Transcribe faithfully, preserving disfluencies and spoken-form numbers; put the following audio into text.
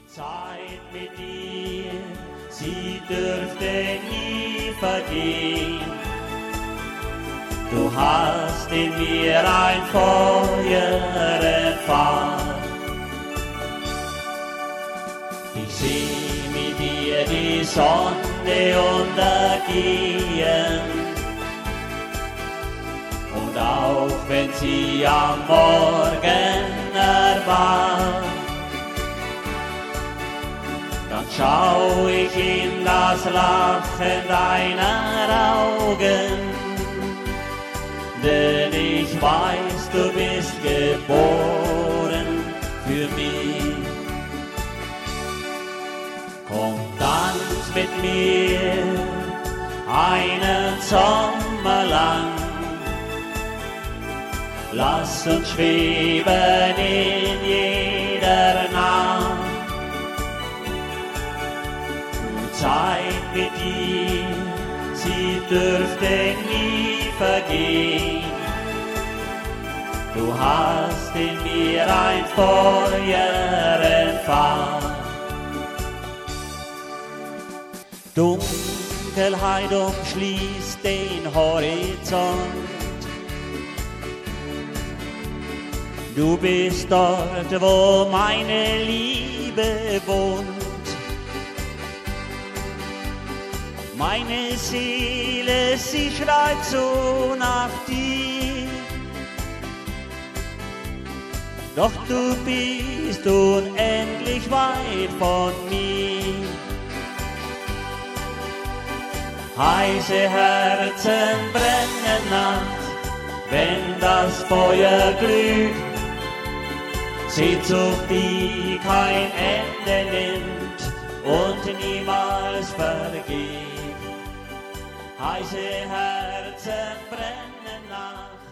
Zeit mit dir, sie dürfte nie vergehen. Du hast in mir ein Feuer entfacht. Ich seh mit dir die Sonne untergehen. Und auch wenn sie am Morgen erwacht, dann schau ich in das Lachen deiner Augen, denn ich weiß, du bist geboren für mich. Komm, tanz mit mir einen Sommer lang, lass uns schweben in jeder Nacht. Zeit mit dir, sie dürfte nie vergehen. Du hast in mir ein Feuer entfacht. Dunkelheit umschließt den Horizont. Du bist dort, wo meine Liebe wohnt. Meine Seele, sie schreit so nach dir. Doch du bist unendlich weit von mir. Heiße Herzen brennen nachts, wenn das Feuer glüht. Sehnsucht, die kein Ende nimmt und niemals vergeht. Heiße Herzen brennen nachts.